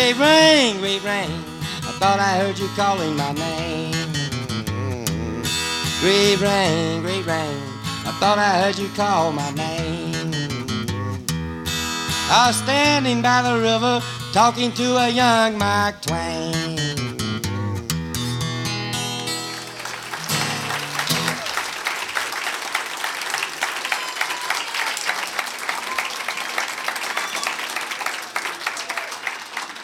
great rain, I thought I heard you calling my name. Great rain, I thought I heard you call my name. I was standing by the river talking to a young Mark Twain.